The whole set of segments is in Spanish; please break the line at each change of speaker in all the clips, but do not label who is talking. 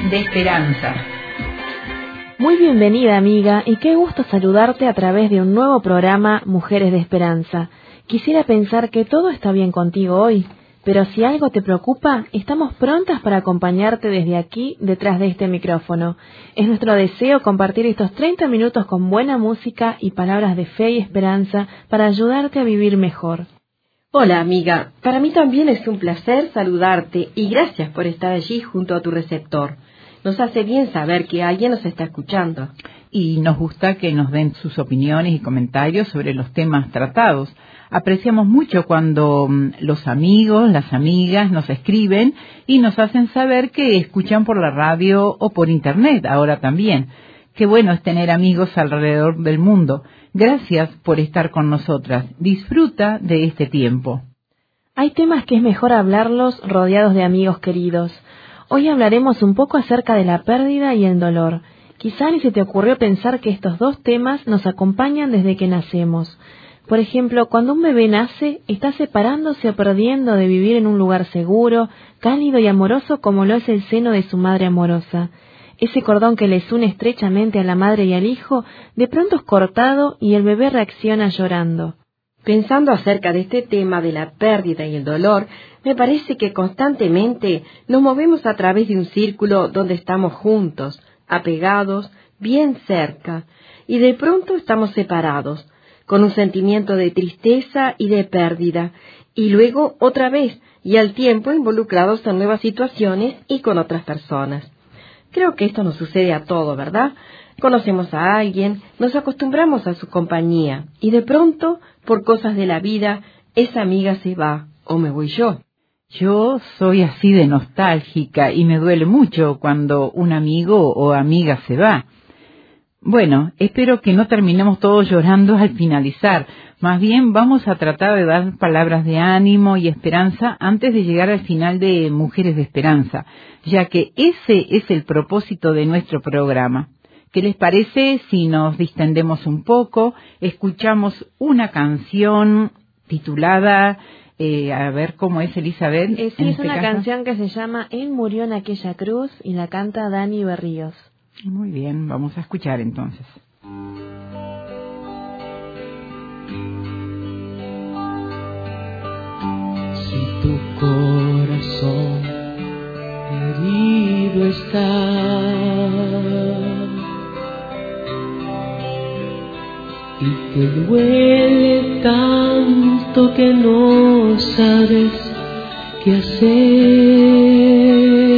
de Esperanza.
Muy bienvenida, amiga, y qué gusto saludarte a través de un nuevo programa Mujeres de Esperanza. Quisiera pensar que todo está bien contigo hoy, pero si algo te preocupa, estamos prontas para acompañarte desde aquí, detrás de este micrófono. Es nuestro deseo compartir estos 30 minutos con buena música y palabras de fe y esperanza para ayudarte a vivir mejor.
Hola, amiga. Para mí también es un placer saludarte y gracias por estar allí junto a tu receptor. Nos hace bien saber que alguien nos está escuchando.
Y nos gusta que nos den sus opiniones y comentarios sobre los temas tratados. Apreciamos mucho cuando los amigos, las amigas nos escriben y nos hacen saber que escuchan por la radio o por internet ahora también. Qué bueno es tener amigos alrededor del mundo. Gracias por estar con nosotras. Disfruta de este tiempo.
Hay temas que es mejor hablarlos rodeados de amigos queridos. Hoy hablaremos un poco acerca de la pérdida y el dolor. Quizá ni se te ocurrió pensar que estos dos temas nos acompañan desde que nacemos. Por ejemplo, cuando un bebé nace, está separándose o perdiendo de vivir en un lugar seguro, cálido y amoroso como lo es el seno de su madre amorosa. Ese cordón que les une estrechamente a la madre y al hijo, de pronto es cortado y el bebé reacciona llorando.
Pensando acerca de este tema de la pérdida y el dolor, me parece que constantemente nos movemos a través de un círculo donde estamos juntos, apegados, bien cerca, y de pronto estamos separados, con un sentimiento de tristeza y de pérdida, y luego otra vez, y al tiempo involucrados en nuevas situaciones y con otras personas. Creo que esto nos sucede a todos, ¿verdad? Conocemos a alguien, nos acostumbramos a su compañía, y de pronto, por cosas de la vida, esa amiga se va, o me voy yo.
Yo soy así de nostálgica y me duele mucho cuando un amigo o amiga se va. Bueno, espero que no terminemos todos llorando al finalizar. Más bien vamos a tratar de dar palabras de ánimo y esperanza antes de llegar al final de Mujeres de Esperanza, ya que ese es el propósito de nuestro programa. ¿Qué les parece si nos distendemos un poco, escuchamos una canción titulada, a ver cómo es, Elizabeth?
Sí, es una canción que se llama Él murió en aquella cruz y la canta Dani Berríos.
Muy bien, vamos a escuchar entonces.
Si tu corazón herido está y te duele tanto que no sabes qué hacer,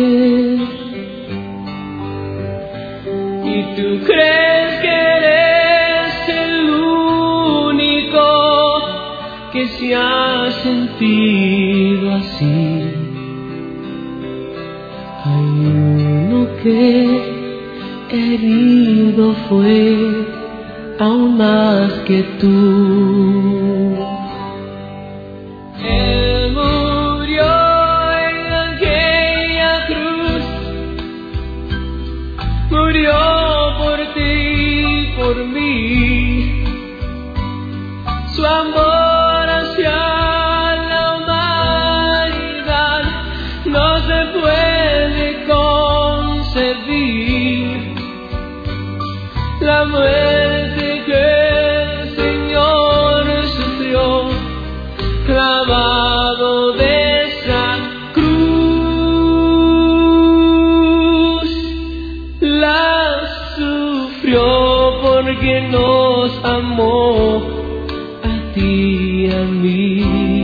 y tú crees que eres el único que se ha sentido así. Hay uno que herido fue aún más que tú. Él murió en aquella cruz, murió por ti, por mí. Su amor hacia la humanidad no se puede concebir. La muerte que el Señor sufrió, clavado de esa cruz, la sufrió porque nos amó a ti y a mí.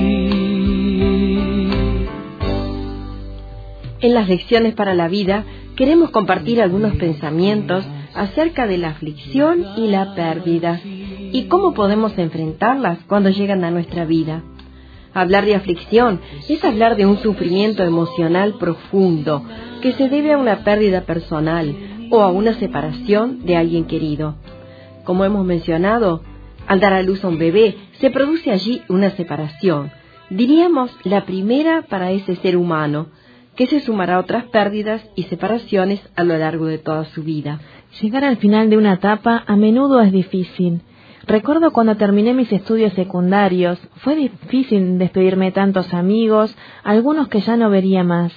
En las lecciones para la vida queremos compartir algunos pensamientos acerca de la aflicción y la pérdida y cómo podemos enfrentarlas cuando llegan a nuestra vida. Hablar de aflicción es hablar de un sufrimiento emocional profundo que se debe a una pérdida personal o a una separación de alguien querido. Como hemos mencionado, al dar a luz a un bebé se produce allí una separación, diríamos la primera para ese ser humano, que se sumará a otras pérdidas y separaciones a lo largo de toda su vida.
Llegar al final de una etapa a menudo es difícil. Recuerdo cuando terminé mis estudios secundarios, fue difícil despedirme de tantos amigos, algunos que ya no vería más.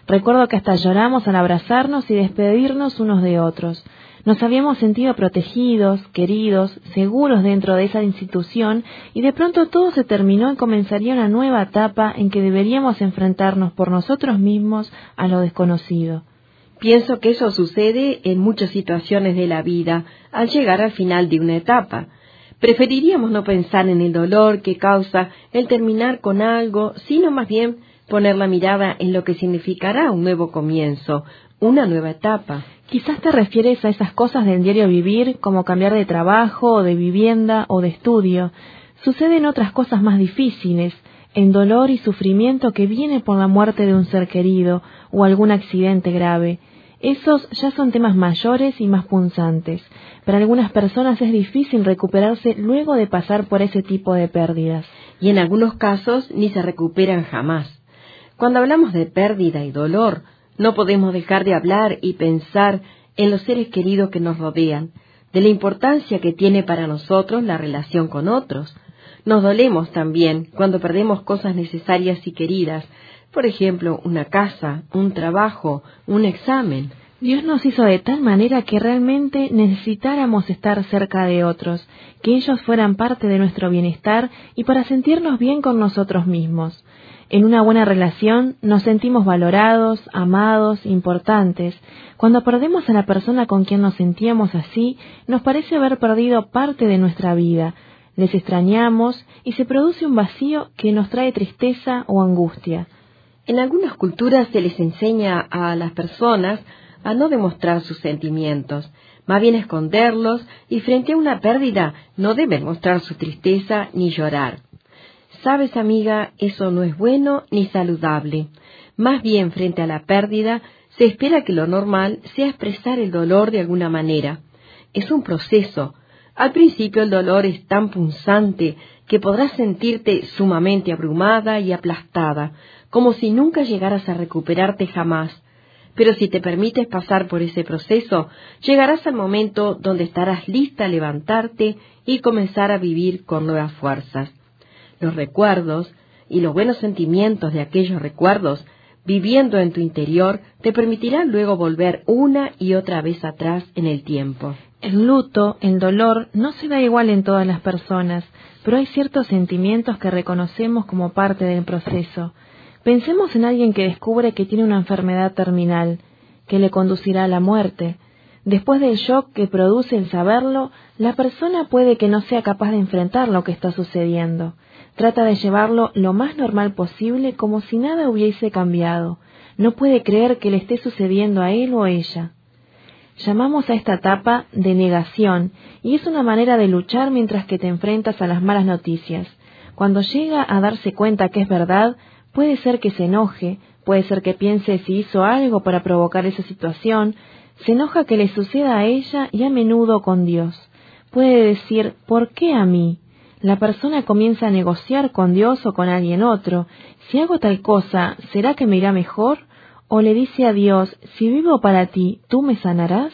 Recuerdo que hasta lloramos al abrazarnos y despedirnos unos de otros. Nos habíamos sentido protegidos, queridos, seguros dentro de esa institución, y de pronto todo se terminó y comenzaría una nueva etapa en que deberíamos enfrentarnos por nosotros mismos a lo desconocido.
Pienso que eso sucede en muchas situaciones de la vida al llegar al final de una etapa. Preferiríamos no pensar en el dolor que causa el terminar con algo, sino más bien poner la mirada en lo que significará un nuevo comienzo, una nueva etapa.
Quizás te refieres a esas cosas del diario vivir, como cambiar de trabajo, o de vivienda, o de estudio. Suceden otras cosas más difíciles, en dolor y sufrimiento que viene por la muerte de un ser querido, o algún accidente grave. Esos ya son temas mayores y más punzantes. Para algunas personas es difícil recuperarse luego de pasar por ese tipo de pérdidas.
Y en algunos casos ni se recuperan jamás. Cuando hablamos de pérdida y dolor, no podemos dejar de hablar y pensar en los seres queridos que nos rodean, de la importancia que tiene para nosotros la relación con otros. Nos dolemos también cuando perdemos cosas necesarias y queridas, por ejemplo, una casa, un trabajo, un examen.
Dios nos hizo de tal manera que realmente necesitáramos estar cerca de otros, que ellos fueran parte de nuestro bienestar y para sentirnos bien con nosotros mismos. En una buena relación nos sentimos valorados, amados, importantes. Cuando perdemos a la persona con quien nos sentíamos así, nos parece haber perdido parte de nuestra vida. Les extrañamos y se produce un vacío que nos trae tristeza o angustia.
En algunas culturas se les enseña a las personas a no demostrar sus sentimientos, más bien esconderlos, y frente a una pérdida no deben mostrar su tristeza ni llorar. Sabes, amiga, eso no es bueno ni saludable. Más bien, frente a la pérdida, se espera que lo normal sea expresar el dolor de alguna manera. Es un proceso. Al principio el dolor es tan punzante que podrás sentirte sumamente abrumada y aplastada, como si nunca llegaras a recuperarte jamás. Pero si te permites pasar por ese proceso, llegarás al momento donde estarás lista a levantarte y comenzar a vivir con nuevas fuerzas. Los recuerdos y los buenos sentimientos de aquellos recuerdos, viviendo en tu interior, te permitirán luego volver una y otra vez atrás en el tiempo.
El luto, el dolor, no se da igual en todas las personas, pero hay ciertos sentimientos que reconocemos como parte del proceso. Pensemos en alguien que descubre que tiene una enfermedad terminal, que le conducirá a la muerte. Después del shock que produce el saberlo, la persona puede que no sea capaz de enfrentar lo que está sucediendo. Trata de llevarlo lo más normal posible, como si nada hubiese cambiado. No puede creer que le esté sucediendo a él o a ella. Llamamos a esta etapa de negación, y es una manera de luchar mientras que te enfrentas a las malas noticias. Cuando llega a darse cuenta que es verdad, puede ser que se enoje, puede ser que piense si hizo algo para provocar esa situación, se enoja que le suceda a ella y a menudo con Dios. Puede decir, ¿por qué a mí? La persona comienza a negociar con Dios o con alguien otro. Si hago tal cosa, ¿será que me irá mejor? O le dice a Dios, si vivo para ti, ¿tú me sanarás?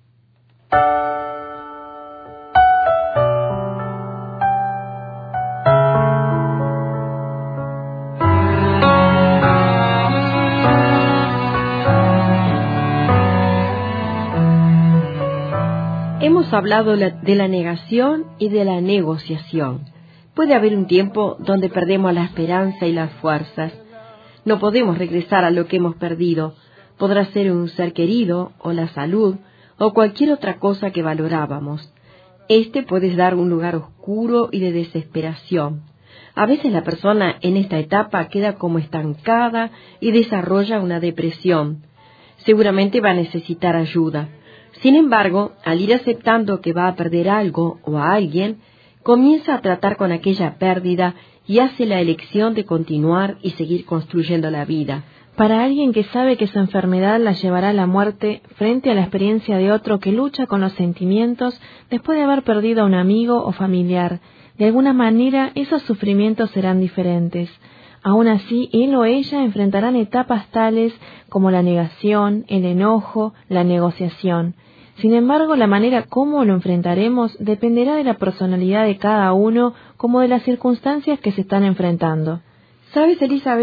Hemos hablado de la negación y de la negociación. Puede haber un tiempo donde perdemos la esperanza y las fuerzas. No podemos regresar a lo que hemos perdido. Podrá ser un ser querido, o la salud, o cualquier otra cosa que valorábamos. Este puede dar un lugar oscuro y de desesperación. A veces la persona en esta etapa queda como estancada y desarrolla una depresión. Seguramente va a necesitar ayuda. Sin embargo, al ir aceptando que va a perder algo o a alguien, comienza a tratar con aquella pérdida y hace la elección de continuar y seguir construyendo la vida.
Para alguien que sabe que su enfermedad la llevará a la muerte, frente a la experiencia de otro que lucha con los sentimientos después de haber perdido a un amigo o familiar, de alguna manera esos sufrimientos serán diferentes. Aún así, él o ella enfrentarán etapas tales como la negación, el enojo, la negociación. Sin embargo, la manera como lo enfrentaremos dependerá de la personalidad de cada uno como de las circunstancias que se están enfrentando.
¿Sabes, Elizabeth?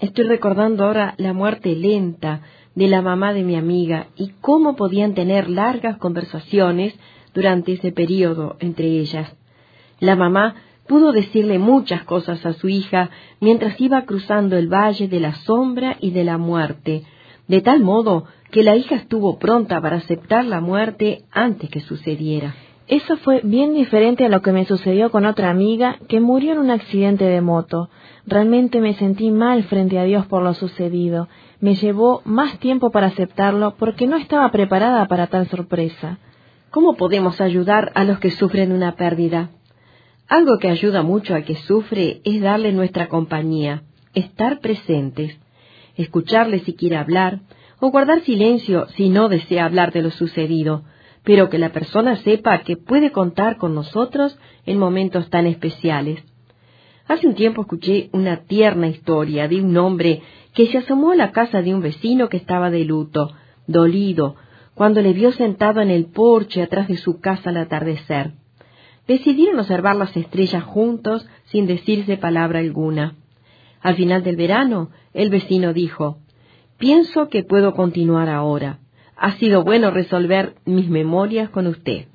Estoy recordando ahora la muerte lenta de la mamá de mi amiga y cómo podían tener largas conversaciones durante ese periodo entre ellas. La mamá pudo decirle muchas cosas a su hija mientras iba cruzando el valle de la sombra y de la muerte, de tal modo que la hija estuvo pronta para aceptar la muerte antes que sucediera.
Eso fue bien diferente a lo que me sucedió con otra amiga que murió en un accidente de moto. Realmente me sentí mal frente a Dios por lo sucedido. Me llevó más tiempo para aceptarlo porque no estaba preparada para tal sorpresa.
¿Cómo podemos ayudar a los que sufren una pérdida? Algo que ayuda mucho al que sufre es darle nuestra compañía, estar presentes, escucharle si quiere hablar, o guardar silencio si no desea hablar de lo sucedido, pero que la persona sepa que puede contar con nosotros en momentos tan especiales. Hace un tiempo escuché una tierna historia de un hombre que se asomó a la casa de un vecino que estaba de luto, dolido, cuando le vio sentado en el porche atrás de su casa al atardecer. Decidieron observar las estrellas juntos sin decirse palabra alguna. Al final del verano, el vecino dijo: «Pienso que puedo continuar ahora. Ha sido bueno resolver mis memorias con usted».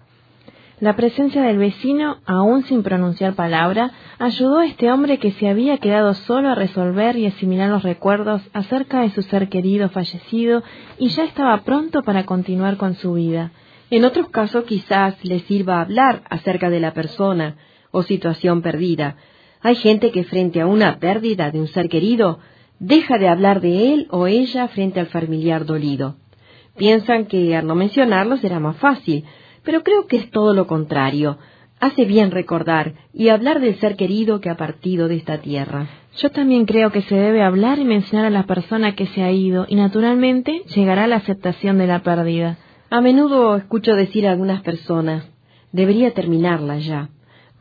La presencia del vecino, aún sin pronunciar palabra, ayudó a este hombre que se había quedado solo a resolver y asimilar los recuerdos acerca de su ser querido fallecido y ya estaba pronto para continuar con su vida.
En otros casos quizás le sirva hablar acerca de la persona o situación perdida. Hay gente que frente a una pérdida de un ser querido deja de hablar de él o ella frente al familiar dolido. Piensan que al no mencionarlo será más fácil, pero creo que es todo lo contrario. Hace bien recordar y hablar del ser querido que ha partido de esta tierra.
Yo también creo que se debe hablar y mencionar a la persona que se ha ido y naturalmente llegará la aceptación de la pérdida.
A menudo escucho decir a algunas personas: «Debería terminarla ya»,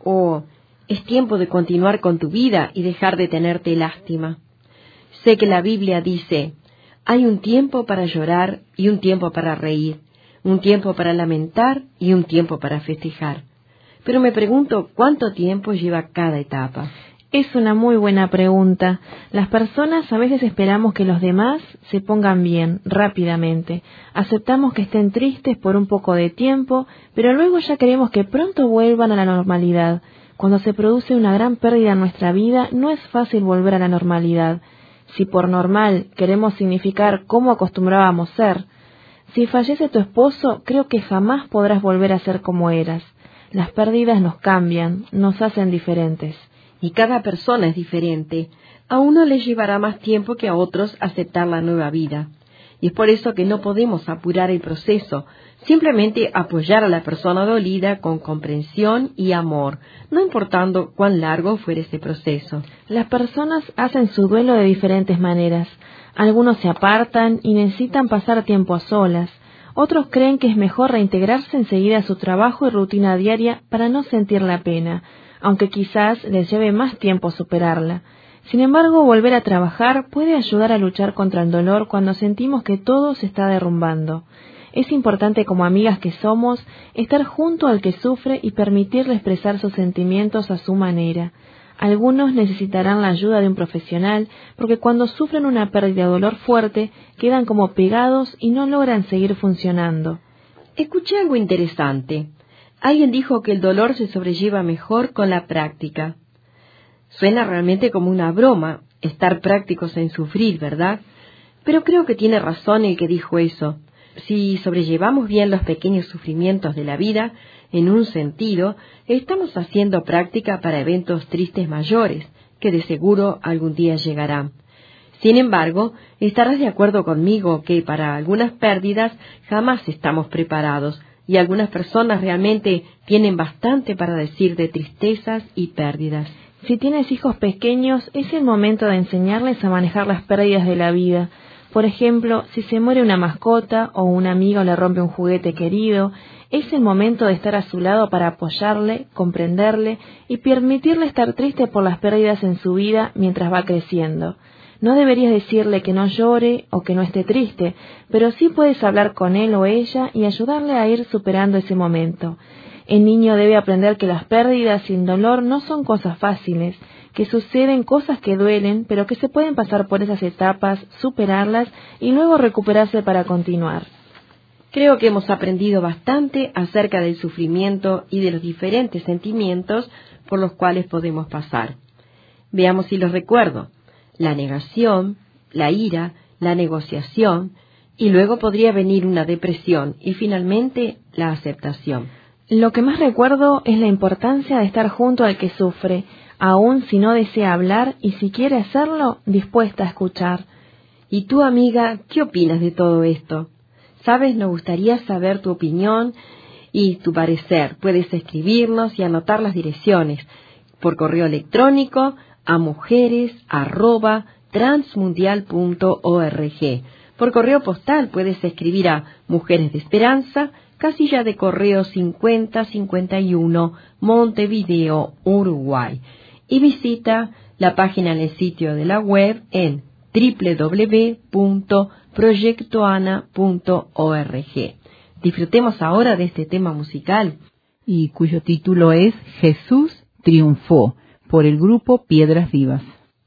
o «Es tiempo de continuar con tu vida y dejar de tenerte lástima». Sé que la Biblia dice: «Hay un tiempo para llorar y un tiempo para reír, un tiempo para lamentar y un tiempo para festejar». Pero me pregunto cuánto tiempo lleva cada etapa.
Es una muy buena pregunta. Las personas a veces esperamos que los demás se pongan bien rápidamente. Aceptamos que estén tristes por un poco de tiempo, pero luego ya queremos que pronto vuelvan a la normalidad. Cuando se produce una gran pérdida en nuestra vida, no es fácil volver a la normalidad. Si por normal queremos significar cómo acostumbrábamos ser. Si fallece tu esposo, creo que jamás podrás volver a ser como eras. Las pérdidas nos cambian, nos hacen diferentes.
Y cada persona es diferente. A uno le llevará más tiempo que a otros aceptar la nueva vida. Y es por eso que no podemos apurar el proceso, simplemente apoyar a la persona dolida con comprensión y amor, no importando cuán largo fuera ese proceso.
Las personas hacen su duelo de diferentes maneras. Algunos se apartan y necesitan pasar tiempo a solas. Otros creen que es mejor reintegrarse enseguida a su trabajo y rutina diaria para no sentir la pena, aunque quizás les lleve más tiempo superarla. Sin embargo, volver a trabajar puede ayudar a luchar contra el dolor cuando sentimos que todo se está derrumbando. Es importante, como amigas que somos, estar junto al que sufre y permitirle expresar sus sentimientos a su manera. Algunos necesitarán la ayuda de un profesional porque cuando sufren una pérdida de dolor fuerte quedan como pegados y no logran seguir funcionando.
Escuché algo interesante. Alguien dijo que el dolor se sobrelleva mejor con la práctica. Suena realmente como una broma, estar prácticos en sufrir, ¿verdad? Pero creo que tiene razón el que dijo eso. Si sobrellevamos bien los pequeños sufrimientos de la vida, en un sentido, estamos haciendo práctica para eventos tristes mayores, que de seguro algún día llegarán. Sin embargo, estarás de acuerdo conmigo que para algunas pérdidas jamás estamos preparados, y algunas personas realmente tienen bastante para decir de tristezas y pérdidas.
Si tienes hijos pequeños, es el momento de enseñarles a manejar las pérdidas de la vida. Por ejemplo, si se muere una mascota o un amigo le rompe un juguete querido, es el momento de estar a su lado para apoyarle, comprenderle y permitirle estar triste por las pérdidas en su vida mientras va creciendo. No deberías decirle que no llore o que no esté triste, pero sí puedes hablar con él o ella y ayudarle a ir superando ese momento. El niño debe aprender que las pérdidas sin dolor no son cosas fáciles, que suceden cosas que duelen, pero que se pueden pasar por esas etapas, superarlas y luego recuperarse para continuar.
Creo que hemos aprendido bastante acerca del sufrimiento y de los diferentes sentimientos por los cuales podemos pasar. Veamos si los recuerdo: la negación, la ira, la negociación, y luego podría venir una depresión y finalmente la aceptación.
Lo que más recuerdo es la importancia de estar junto al que sufre, aun si no desea hablar y si quiere hacerlo, dispuesta a escuchar.
¿Y tú, amiga, qué opinas de todo esto? Sabes, nos gustaría saber tu opinión y tu parecer. Puedes escribirnos y anotar las direcciones por correo electrónico a mujeres@transmundial.org. Por correo postal puedes escribir a Mujeres de Esperanza, casilla de correo 5051, Montevideo, Uruguay. Y visita la página en el sitio de la web en www.proyectoana.org. Disfrutemos ahora de este tema musical,
y cuyo título es Jesús triunfó, por el grupo Piedras Vivas.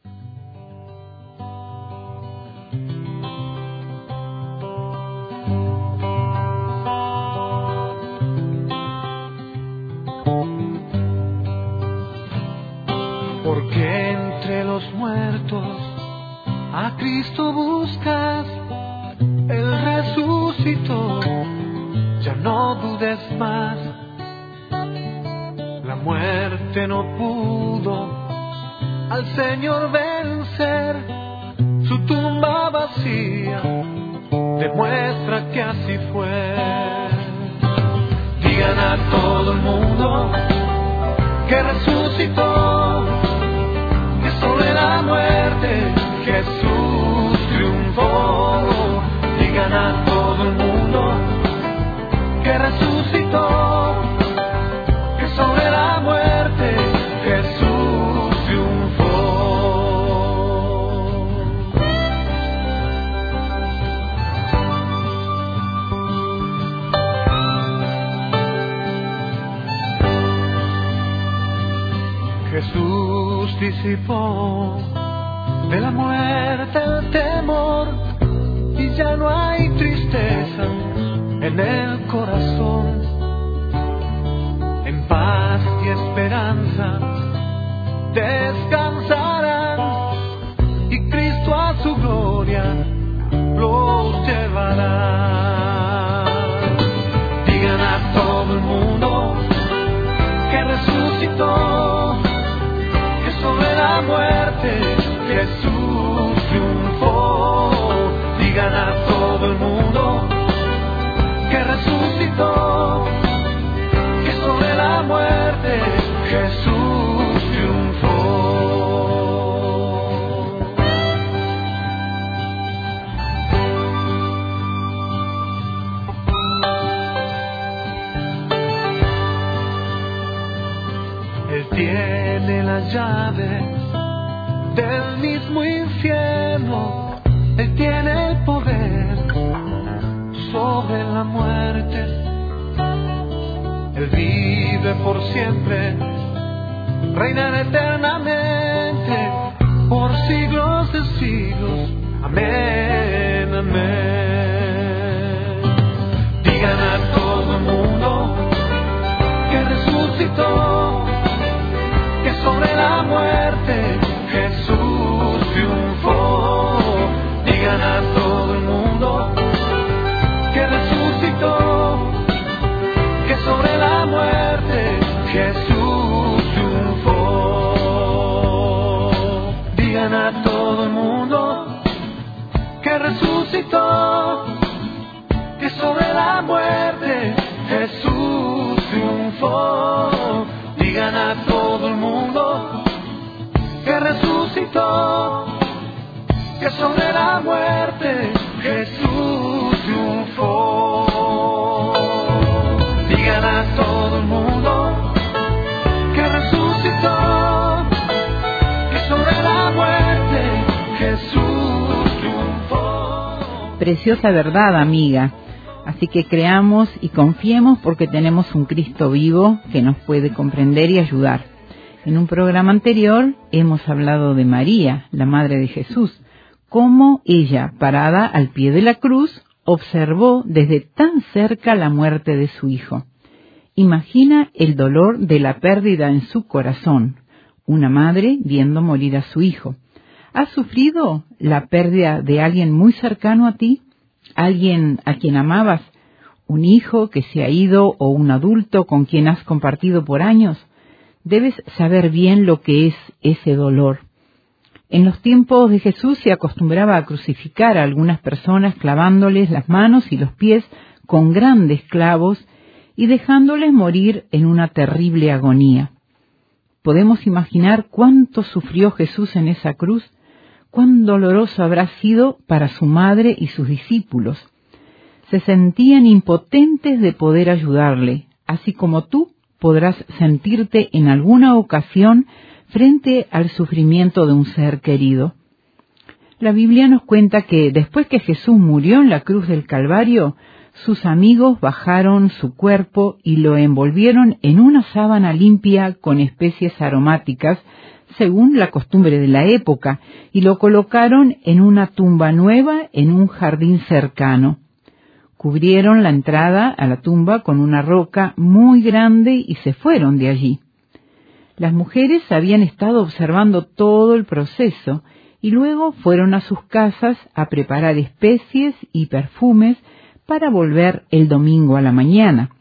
Porque entre los muertos a Cristo buscas, Él resucitó, ya no dudes más. La muerte no pudo al Señor vencer, su tumba vacía demuestra que así fue. Digan a todo el mundo que resucitó, que sobre la muerte Jesús triunfó. Digan a todo el mundo que resucitó, que sobre la muerte Jesús triunfó. Jesús disipó de la muerte el temor y ya no hay tristeza en el corazón. En paz y esperanza descansarán y Cristo a su gloria los llevará. Digan a todo el mundo que resucitó, que sobre la muerte Jesús triunfó. Digan a todo el mundo que resucitó, que sobre la muerte Jesús triunfó. Él tiene las llaves del mismo infierno, Él tiene el poder sobre la muerte. Él vive por siempre, reinará eternamente, por siglos de siglos. Amén, amén. Digan a todo el mundo que resucitó, que sobre la muerte Jesús triunfó. Digan a todo el mundo que resucitó, que sobre la muerte Jesús triunfó. Digan a todo el mundo que resucitó, que sobre la muerte Jesús triunfó. Digan a todo el mundo que resucitó, que sobre la muerte Jesús triunfó. Digan a todo el mundo que resucitó, que sobre la muerte Jesús triunfó.
Preciosa verdad, amiga. Así que creamos y confiemos porque tenemos un Cristo vivo que nos puede comprender y ayudar. En un programa anterior hemos hablado de María, la Madre de Jesús, cómo ella, parada al pie de la cruz, observó desde tan cerca la muerte de su hijo. Imagina el dolor de la pérdida en su corazón, una madre viendo morir a su hijo. ¿Has sufrido la pérdida de alguien muy cercano a ti? ¿Alguien a quien amabas? ¿Un hijo que se ha ido o un adulto con quien has compartido por años? Debes saber bien lo que es ese dolor. En los tiempos de Jesús se acostumbraba a crucificar a algunas personas clavándoles las manos y los pies con grandes clavos y dejándoles morir en una terrible agonía. ¿Podemos imaginar cuánto sufrió Jesús en esa cruz? Cuán doloroso habrá sido para su madre y sus discípulos. Se sentían impotentes de poder ayudarle, así como tú podrás sentirte en alguna ocasión frente al sufrimiento de un ser querido. La Biblia nos cuenta que después que Jesús murió en la cruz del Calvario, sus amigos bajaron su cuerpo y lo envolvieron en una sábana limpia con especies aromáticas, según la costumbre de la época, y lo colocaron en una tumba nueva en un jardín cercano. Cubrieron la entrada a la tumba con una roca muy grande y se fueron de allí. Las mujeres habían estado observando todo el proceso y luego fueron a sus casas a preparar especies y perfumes para volver el domingo a la mañana.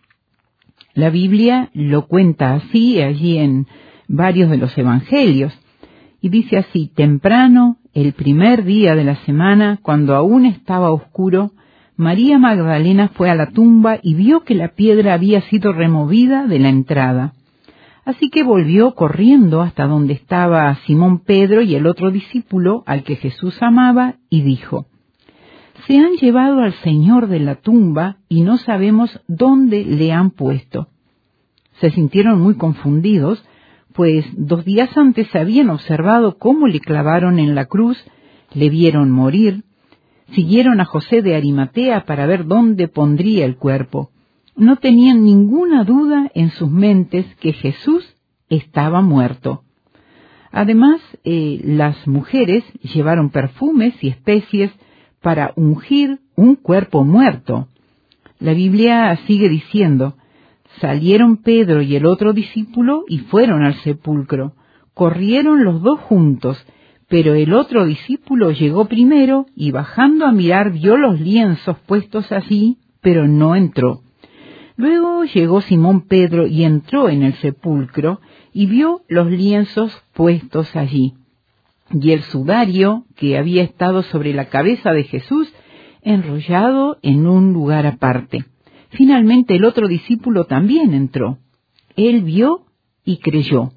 La Biblia lo cuenta así allí en varios de los evangelios, y dice así: temprano, el primer día de la semana, cuando aún estaba oscuro, María Magdalena fue a la tumba y vio que la piedra había sido removida de la entrada. Así que volvió corriendo hasta donde estaba Simón Pedro y el otro discípulo al que Jesús amaba, y dijo: se han llevado al Señor de la tumba y no sabemos dónde le han puesto. Se sintieron muy confundidos, pues 2 días antes habían observado cómo le clavaron en la cruz, le vieron morir, siguieron a José de Arimatea para ver dónde pondría el cuerpo. No tenían ninguna duda en sus mentes que Jesús estaba muerto. Además, las mujeres llevaron perfumes y especies para ungir un cuerpo muerto. La Biblia sigue diciendo: salieron Pedro y el otro discípulo y fueron al sepulcro. Corrieron los dos juntos, pero el otro discípulo llegó primero y bajando a mirar vio los lienzos puestos allí, pero no entró. Luego llegó Simón Pedro y entró en el sepulcro y vio los lienzos puestos allí, y el sudario que había estado sobre la cabeza de Jesús enrollado en un lugar aparte. Finalmente el otro discípulo también entró. Él vio y creyó.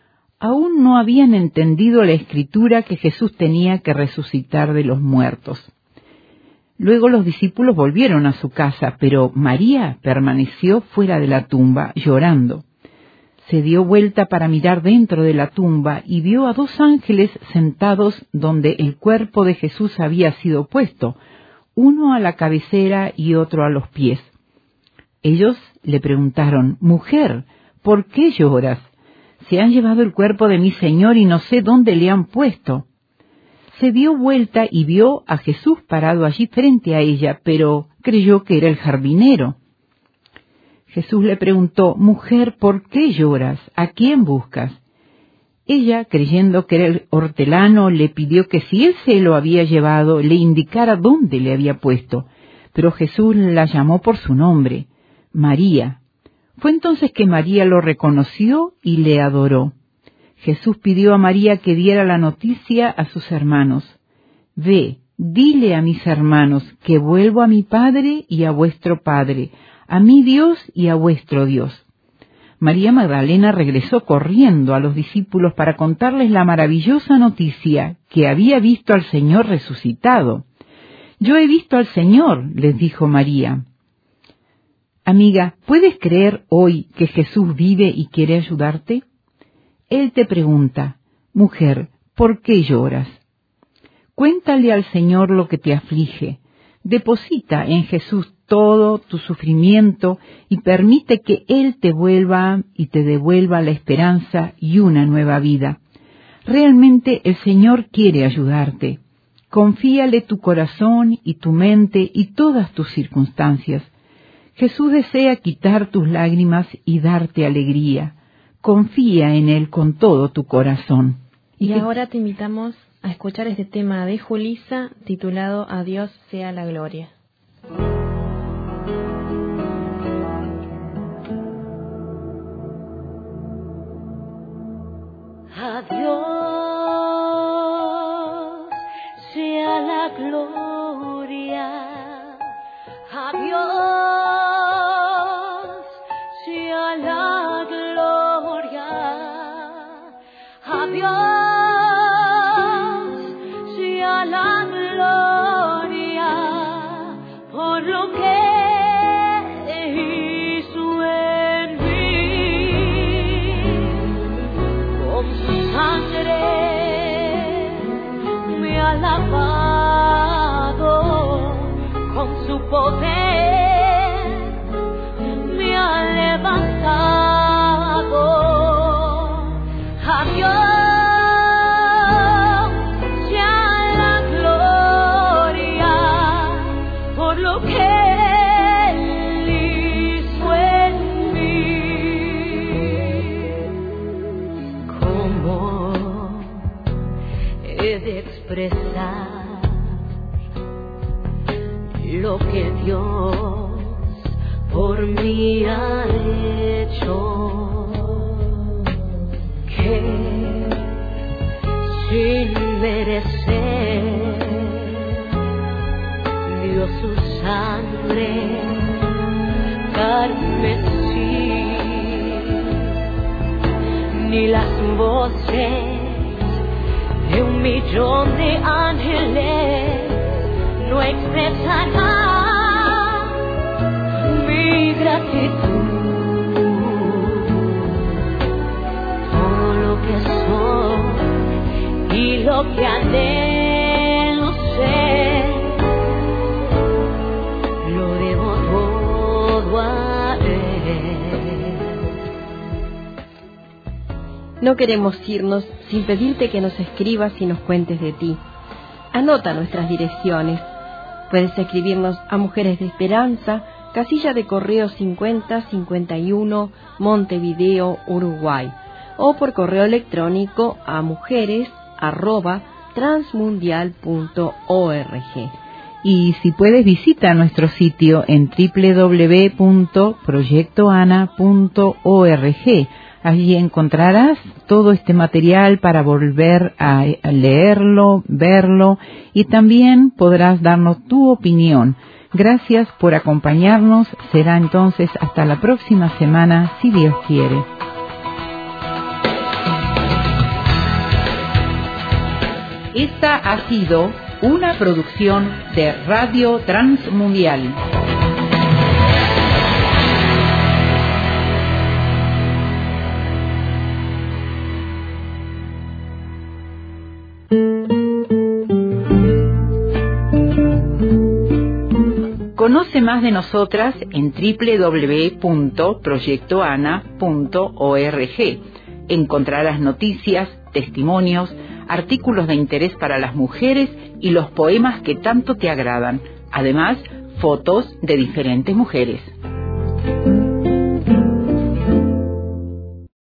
Aún no habían entendido la escritura que Jesús tenía que resucitar de los muertos. Luego los discípulos volvieron a su casa, pero María permaneció fuera de la tumba, llorando. Se dio vuelta para mirar dentro de la tumba y vio a 2 ángeles sentados donde el cuerpo de Jesús había sido puesto, uno a la cabecera y otro a los pies. Ellos le preguntaron: mujer, ¿por qué lloras? Se han llevado el cuerpo de mi Señor y no sé dónde le han puesto. Se dio vuelta y vio a Jesús parado allí frente a ella, pero creyó que era el jardinero. Jesús le preguntó: mujer, ¿por qué lloras? ¿A quién buscas? Ella, creyendo que era el hortelano, le pidió que si él se lo había llevado, le indicara dónde le había puesto, pero Jesús la llamó por su nombre: María. Fue entonces que María lo reconoció y le adoró. Jesús pidió a María que diera la noticia a sus hermanos: ve, dile a mis hermanos que vuelvo a mi Padre y a vuestro Padre, a mi Dios y a vuestro Dios. María Magdalena regresó corriendo a los discípulos para contarles la maravillosa noticia, que había visto al Señor resucitado. Yo he visto al Señor, les dijo María. Amiga, ¿puedes creer hoy que Jesús vive y quiere ayudarte? Él te pregunta: mujer, ¿por qué lloras? Cuéntale al Señor lo que te aflige. Deposita en Jesús todo tu sufrimiento y permite que Él te vuelva y te devuelva la esperanza y una nueva vida. Realmente el Señor quiere ayudarte. Confíale tu corazón y tu mente y todas tus circunstancias. Jesús desea quitar tus lágrimas y darte alegría. Confía en Él con todo tu corazón.
Y ahora te invitamos a escuchar este tema de Julissa titulado A Dios sea la gloria.
A Dios sea la gloria, a Dios sea la gloria, a Dios sea la gloria por lo que hizo en mí. Con su sangre me ha lavado, con su poder me ha levantado. A Dios sea la gloria por lo que Él hizo en mí. ¿Cómo he de expresar lo que Dios por mí ha hecho? Que sin merecer dio su sangre carmesí, ni las voces de 1,000,000 de ángeles no expresarán mi gratitud. Todo lo que soy y lo que anhelo ser, lo debo todo a Él.
No queremos irnos sin pedirte que nos escribas y nos cuentes de ti. Anota nuestras direcciones. Puedes escribirnos a Mujeres de Esperanza, casilla de correo 5051, Montevideo, Uruguay, o por correo electrónico a mujeres@transmundial.org.
Y si puedes, visita nuestro sitio en www.proyectoana.org. Allí encontrarás todo este material para volver a leerlo, verlo, y también podrás darnos tu opinión. Gracias por acompañarnos. Será entonces hasta la próxima semana, si Dios quiere. Esta ha sido una producción de Radio Transmundial. Conoce más de nosotras en www.proyectoana.org. Encontrarás noticias, testimonios, artículos de interés para las mujeres y los poemas que tanto te agradan. Además, fotos de diferentes mujeres.